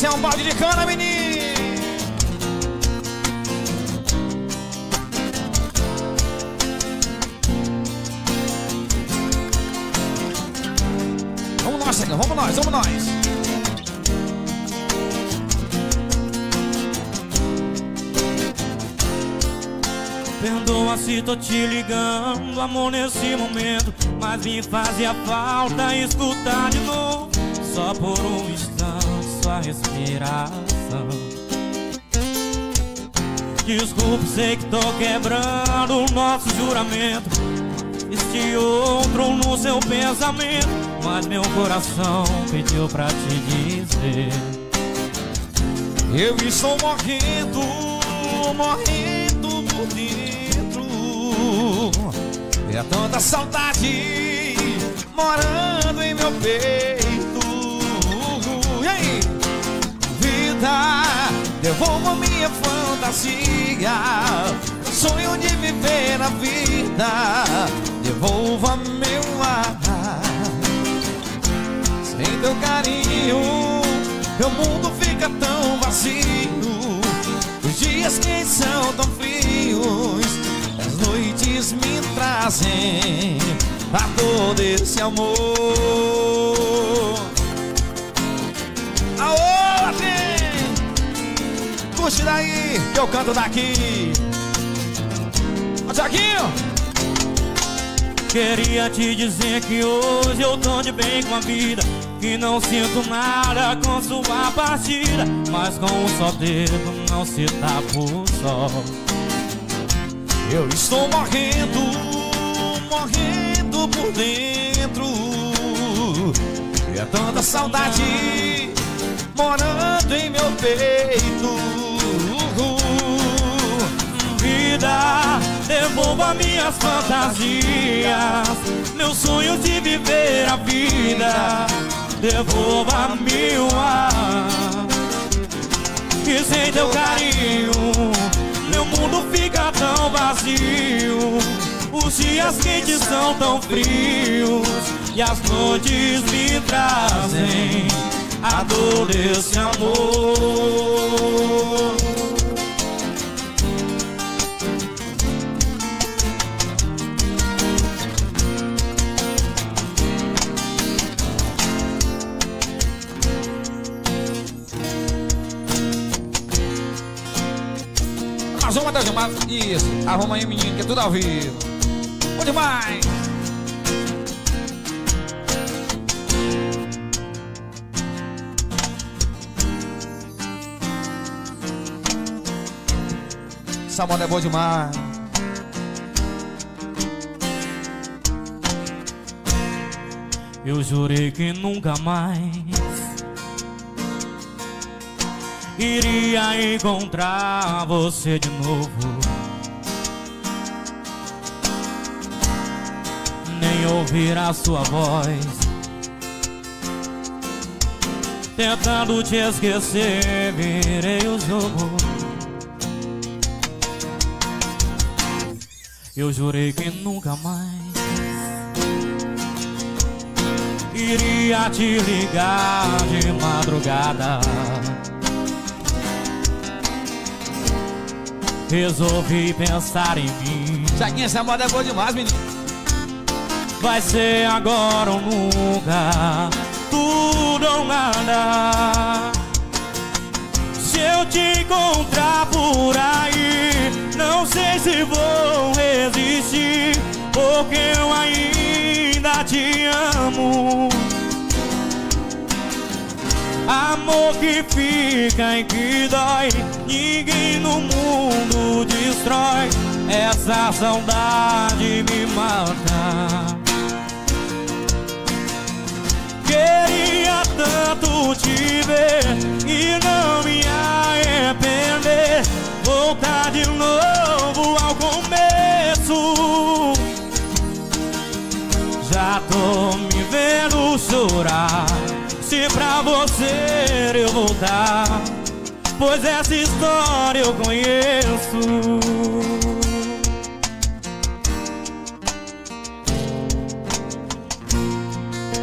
Esse é um balde de cana, menino. Vamos nós, Chegão, vamos nós, vamos nós. Perdoa se tô te ligando, amor, nesse momento, mas me fazia falta escutar de novo, só por um instante, sua respiração. Desculpe, sei que tô quebrando o nosso juramento, este outro no seu pensamento, mas meu coração pediu pra te dizer: eu estou morrendo, morrendo por dentro. É tanta saudade morando em meu peito. E aí? Vida, devolva minha fantasia, sonho de viver a vida, devolva meu ar. Sem teu carinho, meu mundo fica tão vazio. Os dias quentes são tão frios, as noites me trazem a dor desse amor. Aô, Latim! Curte daí, que eu canto daqui. Ó, Tiaguinho! Queria te dizer que hoje eu tô de bem com a vida, que não sinto nada com sua partida, mas com um só dedo não se tapa o sol. Eu estou morrendo, morrendo por dentro. E é tanta saudade morando em meu peito. Vida, devolva minhas fantasias, meus sonhos de viver a vida, devolva-me o ar. Que sem teu carinho meu mundo fica tão vazio. Os dias quentes são tão frios e as noites me trazem a dor desse amor. Vamos, Matheus Gilmar. Isso, arruma aí, menino, que é tudo ao vivo. Bom demais. Essa moda é boa demais. Eu jurei que nunca mais iria encontrar você de novo, nem ouvir a sua voz, tentando te esquecer, virei o jogo. Eu jurei que nunca mais iria te ligar de madrugada. Resolvi pensar em mim. Tiaguinho, essa moda é boa demais, menino. Vai ser agora ou nunca, tudo ou nada. Se eu te encontrar por aí, não sei se vou resistir, porque eu ainda te amo. Amor que fica e que dói, ninguém no mundo destrói. Essa saudade me mata. Queria tanto te ver e não me arrepender, voltar de novo ao começo. Já tô me vendo chorar, se pra você eu voltar, pois essa história eu conheço.